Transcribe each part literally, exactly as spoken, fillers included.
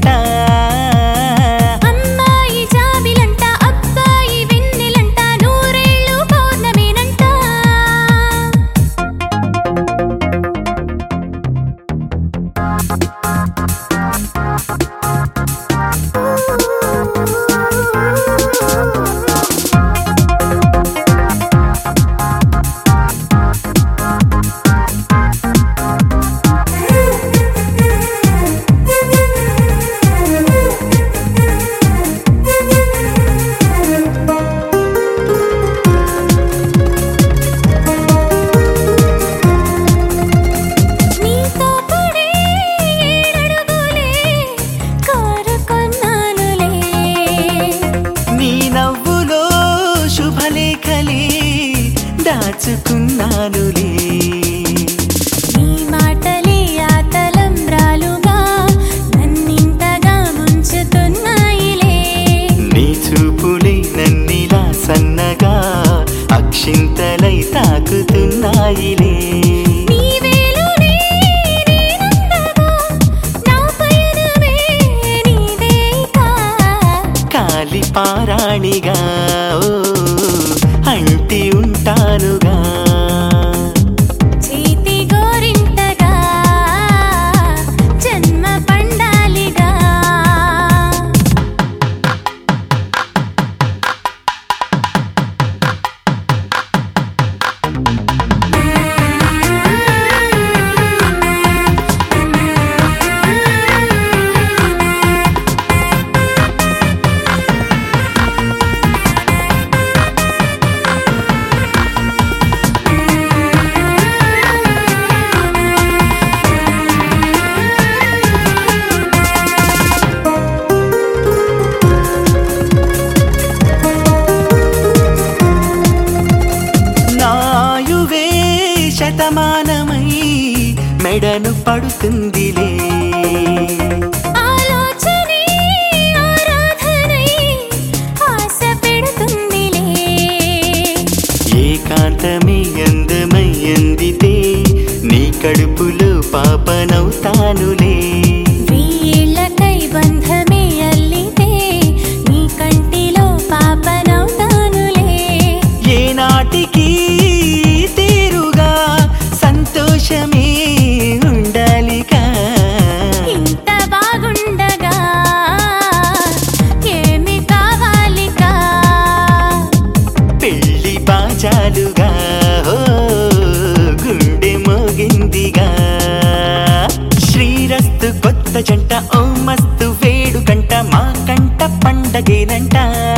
అమ్మాయి జాబిలంట అబ్బాయి వెన్నెలంట నూరేళ్ళు పౌర్ణమేనంట. దాచుకున్నానులే నీ మాటలే ఆ తలంబ్రాలుగా నన్నింతగా ముంచుతున్నాయిలే. నీ చూపులే నన్నిలా సన్నగా అక్షింతలై తాకుతున్నాయిలే. నీ వేలునే నేనందగా నా పయనమే నీదేగా కాలి పారాణిగా ఓ అంటి ఉంటానుగా చేతి గోరింటగా జన్మ పండాలిగా. శతమానమై మెడను పడుతుందిలే ఆలోచనే ఆరాధనై ఆశ పెడుతుందిలే. ఏకాంతమే అందమై అందితే నీ కడుపులో పాపనవుతానులే. వీళ్ళకై బంధమే అల్లితే నీ కంటిలో పాపనవుతానులే. ఏనాటికి సంతోషమే ఉండాలిగా ఇంత బాగుండగా ఏమి కావాలిగా పెళ్లి బాజాలుగా గుండె మోగిందిగా. శ్రీరస్తు కొత్త జంట ఓ మస్తు వేడు కంట మా కంట పండగేనంట.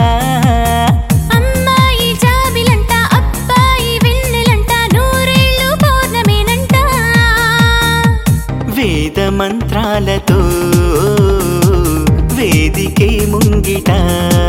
వేద మంత్రాలతో వేదికే ముంగిట